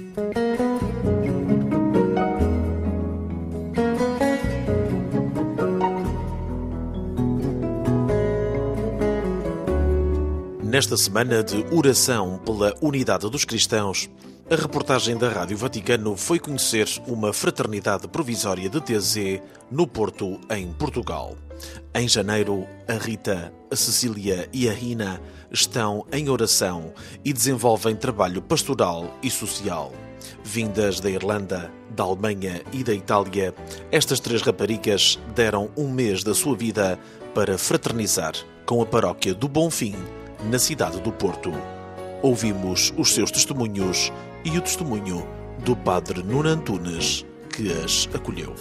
Nesta semana de oração pela unidade dos cristãos, a reportagem da Rádio Vaticano foi conhecer uma fraternidade provisória de TZ no Porto, em Portugal. Em janeiro, a Rita, a Cecília e a Rina estão em oração e desenvolvem trabalho pastoral e social. Vindas da Irlanda, da Alemanha e da Itália, estas três raparigas deram um mês da sua vida para fraternizar com a paróquia do Bonfim, na cidade do Porto. Ouvimos os seus testemunhos e o testemunho do padre Nuno Antunes, que as acolheu.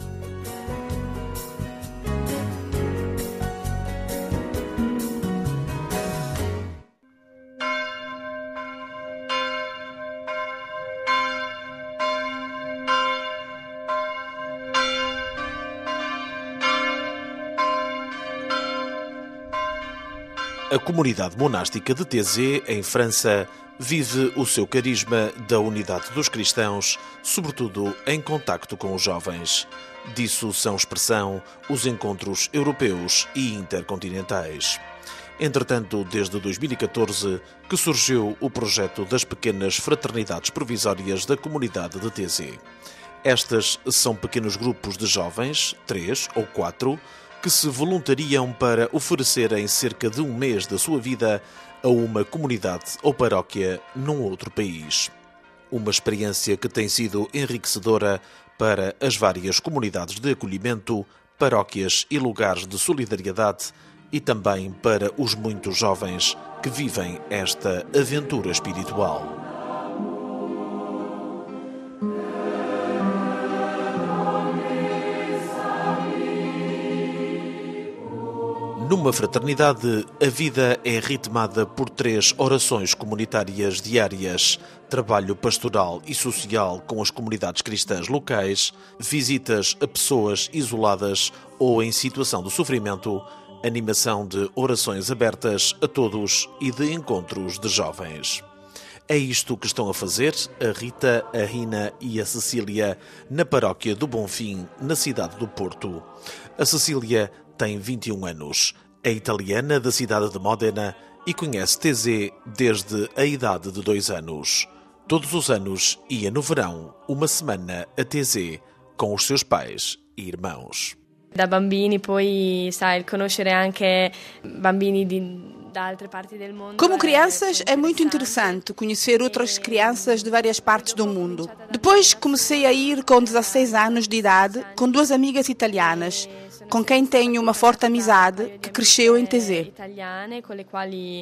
A comunidade monástica de TZ, em França, vive o seu carisma da unidade dos cristãos, sobretudo em contacto com os jovens. Disso são expressão os encontros europeus e intercontinentais. Entretanto, desde 2014, que surgiu o projeto das pequenas fraternidades provisórias da comunidade de TZ. Estas são pequenos grupos de jovens, 3 ou 4, que se voluntariam para oferecerem cerca de um mês da sua vida a uma comunidade ou paróquia num outro país. Uma experiência que tem sido enriquecedora para as várias comunidades de acolhimento, paróquias e lugares de solidariedade e também para os muitos jovens que vivem esta aventura espiritual. Numa fraternidade, a vida é ritmada por 3 orações comunitárias diárias, trabalho pastoral e social com as comunidades cristãs locais, visitas a pessoas isoladas ou em situação de sofrimento, animação de orações abertas a todos e de encontros de jovens. É isto que estão a fazer a Rita, a Rina e a Cecília na paróquia do Bonfim, na cidade do Porto. A Cecília tem 21 anos, é italiana da cidade de Módena e conhece TZ desde a idade de 2 anos. Todos os anos ia no verão uma semana a TZ com os seus pais e irmãos. Da bambini poi, sai, conoscere anche bambini da altre parti del mondo. Como crianças, é muito interessante conhecer outras crianças de várias partes do mundo. Depois comecei a ir com 16 anos de idade com 2 amigas italianas, com quem tenho uma forte amizade que cresceu em TZ. Italiane con le quali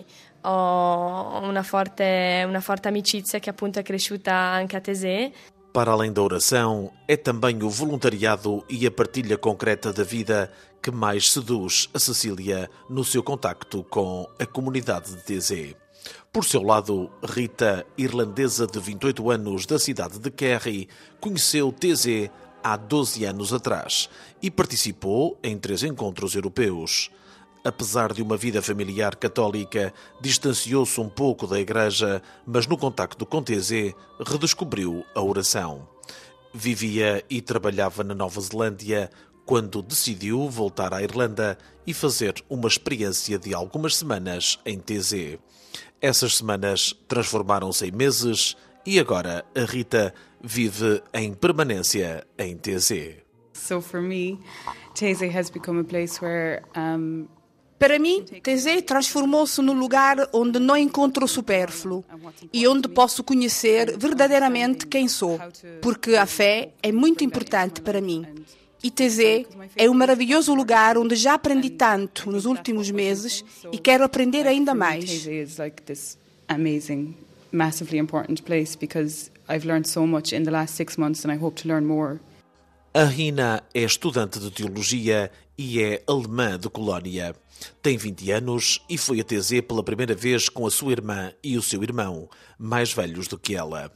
ho una forte amicizia che appunto è cresciuta anche a TZ. Para além da oração, é também o voluntariado e a partilha concreta da vida que mais seduz a Cecília no seu contacto com a comunidade de TZ. Por seu lado, Rita, irlandesa de 28 anos da cidade de Kerry, conheceu TZ há 12 anos atrás e participou em 3 encontros europeus. Apesar de uma vida familiar católica, distanciou-se um pouco da igreja, mas no contacto com TZ redescobriu a oração. Vivia e trabalhava na Nova Zelândia quando decidiu voltar à Irlanda e fazer uma experiência de algumas semanas em TZ. Essas semanas transformaram-se em meses e agora a Rita vive em permanência em TZ. So for me, TZ has become a place where Para mim, TZ transformou-se no lugar onde não encontro o supérfluo e onde posso conhecer verdadeiramente quem sou, porque a fé é muito importante para mim. E TZ é um maravilhoso lugar onde já aprendi tanto nos últimos meses e quero aprender ainda mais. TZ is like this amazing, massively important place because I've learned so much in the last 6 months and I hope to learn more. A Rina é estudante de teologia e é alemã de Colónia. Tem 20 anos e foi a TZ pela primeira vez com a sua irmã e o seu irmão, mais velhos do que ela.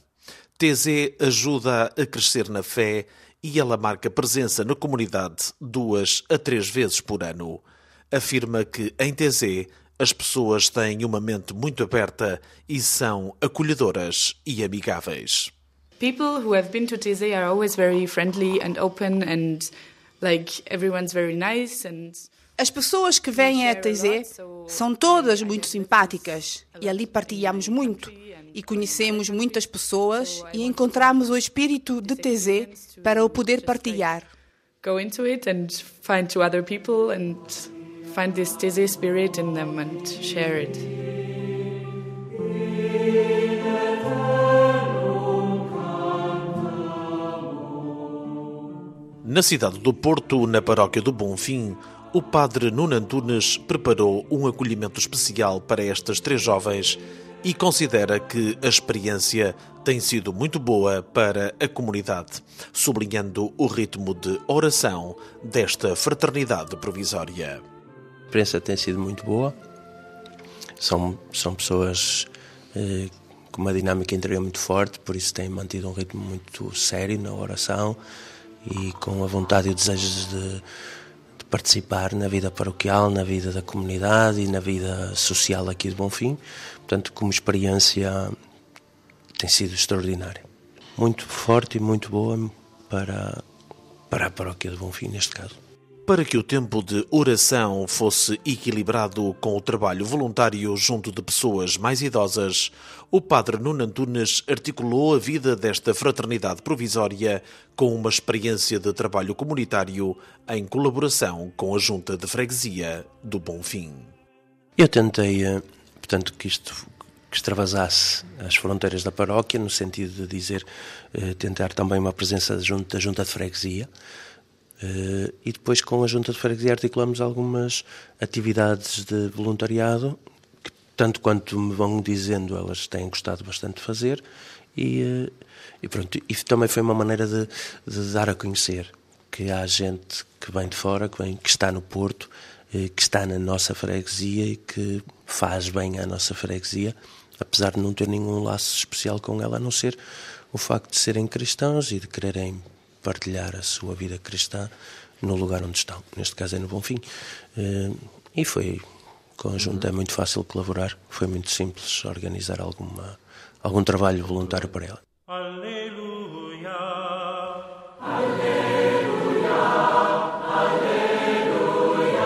TZ ajuda a crescer na fé e ela marca presença na comunidade 2 a 3 vezes por ano. Afirma que em TZ as pessoas têm uma mente muito aberta e são acolhedoras e amigáveis. People who have been to Taizé are always very friendly and open and like everyone's very nice and As pessoas que vêm a Taizé são todas muito simpáticas e ali partilhamos muito e conhecemos muitas pessoas e encontramos o espírito de Taizé para o poder partilhar. Go into it and find two other people and find this Taizé spirit in them and share it. Na cidade do Porto, na paróquia do Bonfim, o padre Nuno Antunes preparou um acolhimento especial para estas 3 jovens e considera que a experiência tem sido muito boa para a comunidade, sublinhando o ritmo de oração desta fraternidade provisória. A experiência tem sido muito boa. São pessoas com uma dinâmica interior muito forte, por isso têm mantido um ritmo muito sério na oração e com a vontade e o desejo de participar na vida paroquial, na vida da comunidade e na vida social aqui de Bonfim. Portanto, como experiência, tem sido extraordinária. Muito forte e muito boa para a paróquia de Bonfim, neste caso. Para que o tempo de oração fosse equilibrado com o trabalho voluntário junto de pessoas mais idosas, o padre Nuno Antunes articulou a vida desta fraternidade provisória com uma experiência de trabalho comunitário em colaboração com a Junta de Freguesia do Bonfim. Eu tentei, portanto, que isto extravasasse as fronteiras da paróquia, no sentido de dizer, tentar também uma presença da Junta de Freguesia. E depois com a Junta de Freguesia articulamos algumas atividades de voluntariado que, tanto quanto me vão dizendo, elas têm gostado bastante de fazer e pronto, isso também foi uma maneira de dar a conhecer que há gente que vem de fora, que está no Porto, que está na nossa freguesia e que faz bem à nossa freguesia, apesar de não ter nenhum laço especial com ela, a não ser o facto de serem cristãos e de quererem partilhar a sua vida cristã no lugar onde estão. Neste caso é no Bonfim. E foi, com a Junta é muito fácil colaborar. Foi muito simples organizar algum trabalho voluntário para ela. Aleluia, aleluia, aleluia,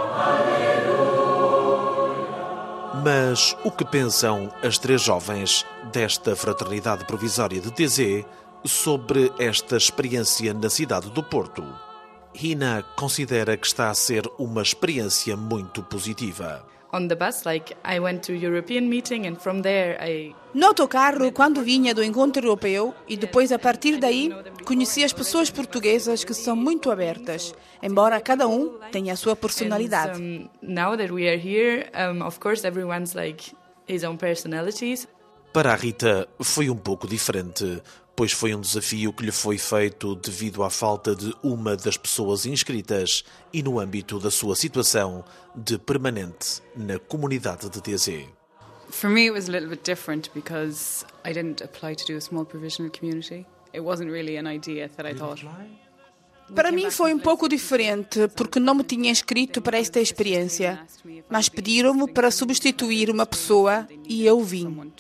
aleluia. Mas o que pensam as 3 jovens desta fraternidade provisória de Taizé sobre esta experiência na cidade do Porto? Hina considera que está a ser uma experiência muito positiva. On the bus, I went to European meeting and from there No autocarro, quando vinha do encontro europeu e depois a partir daí conheci as pessoas portuguesas que são muito abertas, embora cada um tenha a sua personalidade. Now that we are here, of course everyone's his own personalities. Para a Rita foi um pouco diferente, pois foi um desafio que lhe foi feito devido à falta de uma das pessoas inscritas e no âmbito da sua situação de permanente na comunidade de Taizé. For me it was a little bit different because I didn't apply to do a small provisional community. It wasn't really an idea that I thought. Para mim foi um pouco diferente, porque não me tinha inscrito para esta experiência, mas pediram-me para substituir uma pessoa e eu vim.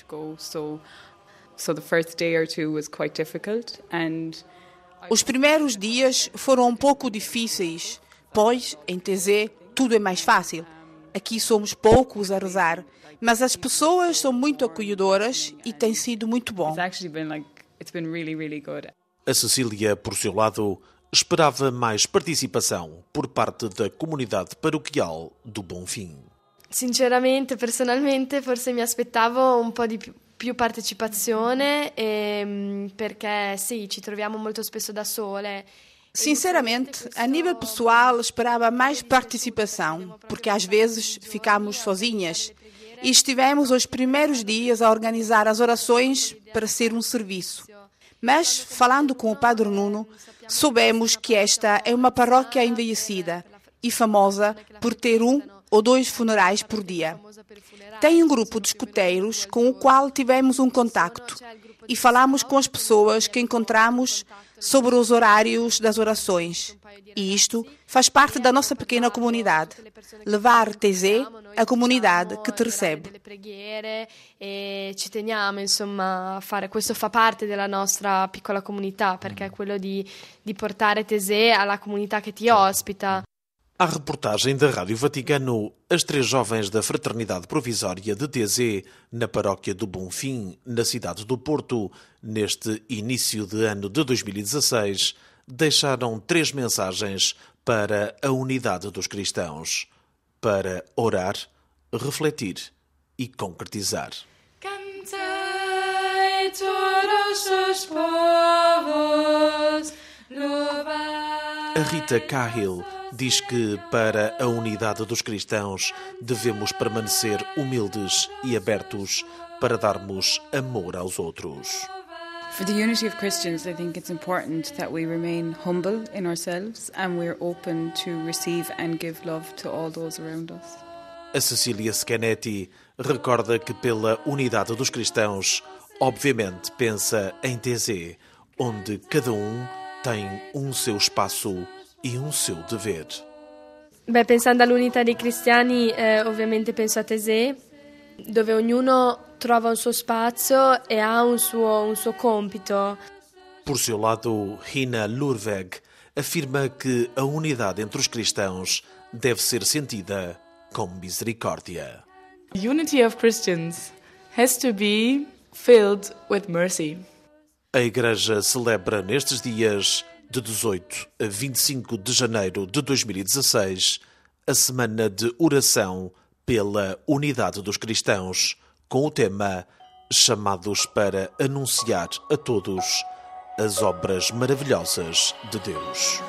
So the first day or two was quite difficult and Os primeiros dias foram um pouco difíceis, pois em Taizé tudo é mais fácil. Aqui somos poucos a rezar, mas as pessoas são muito acolhedoras e tem sido muito bom. It's been really, really good. A Cecília, por seu lado, esperava mais participação por parte da comunidade paroquial do Bonfim. Sinceramente, personalmente, forse mi aspettavo un po' di più partecipazione, perché sì, ci troviamo molto spesso da sole. Sinceramente, a nível pessoal, esperava mais participação, porque às vezes ficamos sozinhas. E estivemos os primeiros dias a organizar as orações para ser um serviço. Mas, falando com o Padre Nuno, soubemos que esta é uma paróquia envelhecida e famosa por ter 1 ou 2 funerais por dia. Tem um grupo de escuteiros com o qual tivemos um contacto e falamos com as pessoas que encontramos sobre os horários das orações. E isto faz parte da nossa pequena comunidade. Levar Taizé à comunidade que te recebe. E ci teniamo, insomma, a fare. Questo fa parte della nostra piccola comunità, perché è quello di portare Taizé alla comunità che ti ospita. À reportagem da Rádio Vaticano, as 3 jovens da Fraternidade Provisória de Taizé, na paróquia do Bonfim, na cidade do Porto, neste início de ano de 2016, deixaram 3 mensagens para a unidade dos cristãos, para orar, refletir e concretizar. Cantai todos os povos, A Rita Cahill diz que, para a unidade dos cristãos, devemos permanecer humildes e abertos para darmos amor aos outros. For the unity of Christians, I think it's important that we remain humble in ourselves and we're open to receive and give love to all those around us. A Cecília Scanetti recorda que, pela unidade dos cristãos, obviamente pensa em Taizé, onde cada um tem um seu espaço e un suo dever. Beh, pensando all'unità dei cristiani, ovviamente penso a Taizé, dove ognuno trova un suo spazio e ha un suo compito. Por seu lado, Hina Lurveg afirma que a unidade entre os cristãos deve ser sentida com misericórdia. Unity of Christians has to be filled with mercy. A Igreja celebra nestes dias, de 18 a 25 de janeiro de 2016, a Semana de Oração pela Unidade dos Cristãos, com o tema Chamados para anunciar a todos as obras maravilhosas de Deus.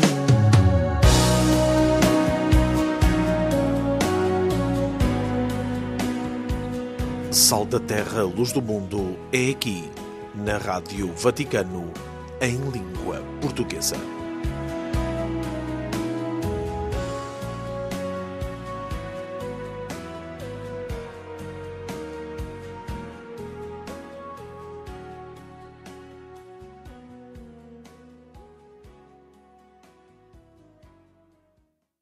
Sal da Terra, Luz do Mundo, é aqui, na Rádio Vaticano, em língua portuguesa.